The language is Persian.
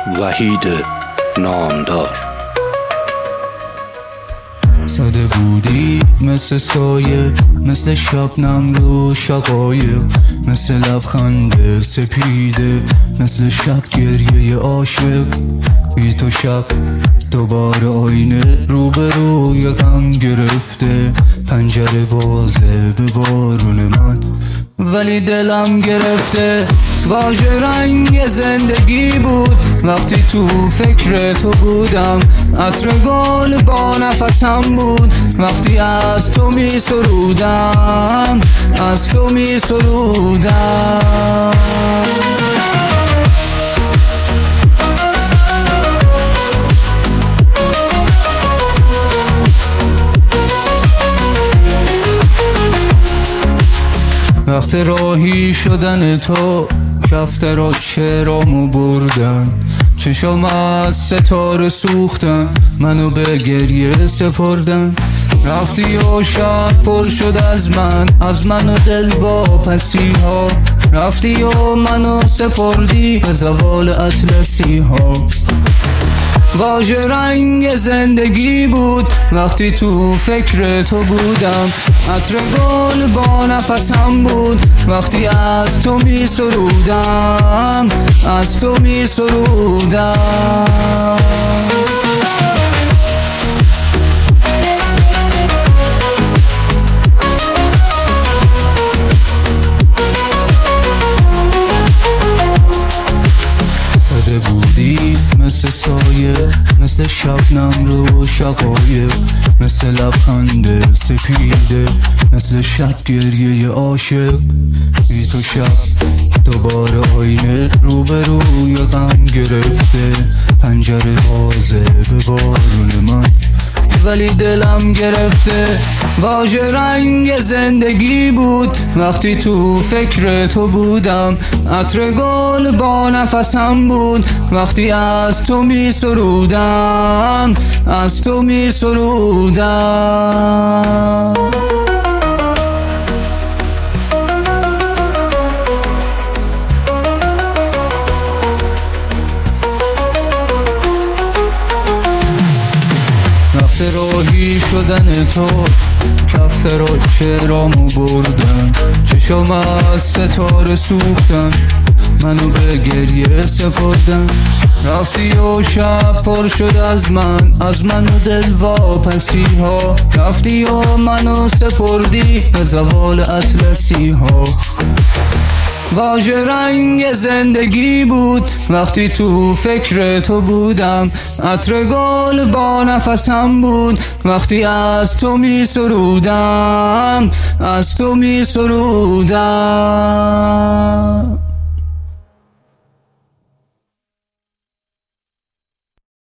وحید نامدار. ساده بودی مثل سایه، مثل شبنم رو شقایق، مثل لبخند سپیده، مثل شب گریه عاشق. بی تو شب دوباره آینه روبرو یکم گرفته، پنجره بازه به بارون من ولی دلم گرفته. واژه رنگ زندگی بود وقتی تو فکر تو بودم، عطر گل با نفسم بود وقتی از تو می سرودم، از تو می سرودم. وقت راهی شدن تو کفتر و چرامو بردن، چشم از ستاره سوختن، منو به گریه سپردن. رفتی و شب پر شد از من و دل واپسی ها، رفتی و منو سپردی به زوال اطلسی ها. واژه رنگ زندگی بود وقتی تو فکر تو بودم، عطر گل با نفسم بود وقتی از تو می سرودم، از تو می سرودم. بودی مثل سایه، مثل شبنم رو شقایق، مثل لبخند سپیده، مثل شب گریه عاشق. بی تو شب دوباره آینه روبرو یکم گرفته، پنجره بازه به بارون من ولی دلم گرفته. واژه رنگ زندگی بود وقتی تو فکر تو بودم، عطر گل با نفسم بود وقتی از تو می سرودم، از تو می سرودم. وقت راهی شدن تو کفتر و چرامو بردن، چشم از ستاره سوختن، منو به گریه سپردن. رفتی و شب پر شد از من و دل واپسی ها، رفتی و منو سپردی به زوال اطلسی ها. واژه رنگ زندگی بود وقتی تو فکر تو بودم، عطر گل با نفسم بود وقتی از تو می سرودم، از تو می سرودم.